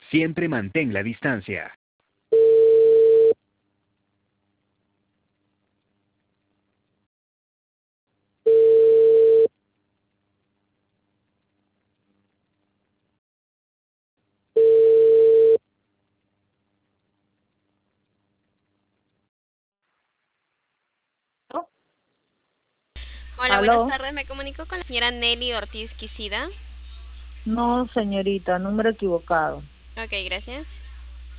Siempre mantén la distancia. Hola, buenas ¿Aló? tardes. Me comunico con la señora Nelly Ortiz Quisida. No, señorita, número equivocado. Ok, gracias.